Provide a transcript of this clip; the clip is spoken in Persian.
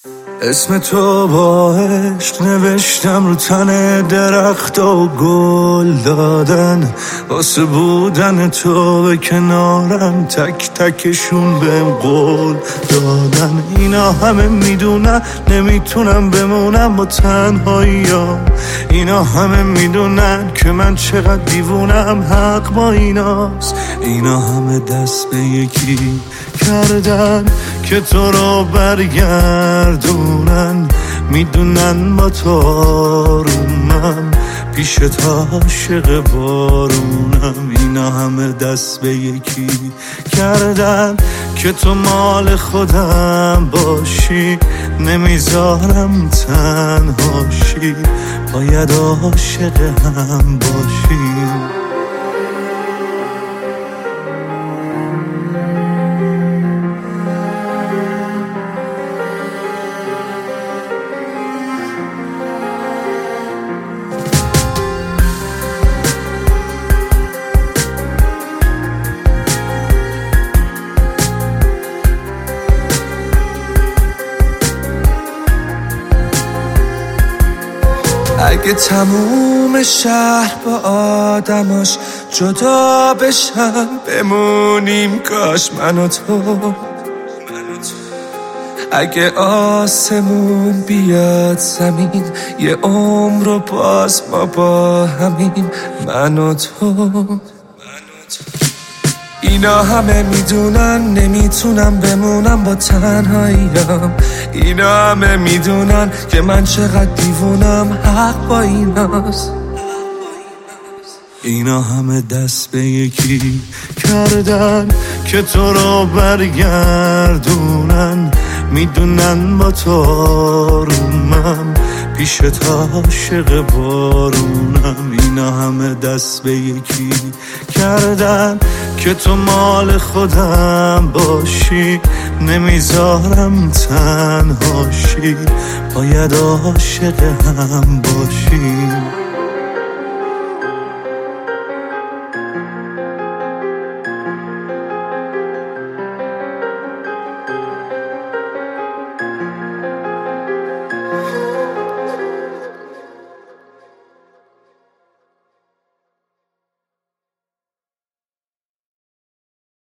اسم تو با عشق نوشتم رو تن درخت و گل دادن، واسه بودن تو به کنارم تک تکشون بهم قول دادن. اینا همه میدونن نمیتونم بمونم با تنهایی‌ام، اینا همه میدونن که من چقدر دیوونم، حق با ایناست. اینا همه دست به یکی کردن که تو رو برگردونن، میدونن با تو آرومم، پیش تا عاشق بارونم. اینا همه دست به یکی کردن که تو مال خودم باشی، نمیذارم تنهاشی، باید عاشق هم باشیم. اگه تموم شهر با آدماش جدا بشن، بمونیم کاش من و تو. اگه آسمون بیاد زمین، یه عمر رو باز ما با همین، من و تو. اینا همه میدونن نمیتونم بمونم با تنهایی‌ام، اینا همه میدونن که من چقدر دیوونم، حق با ایناست. اینا همه دست به یکی کردن که تو رو برگردونن، میدونن با تو آرومم، پیش تا عاشق بارونم. اینا همه دست به یکی کردن که تو مال خودم باشی، نمیذارم تنهاشی، باید عاشق هم باشیم.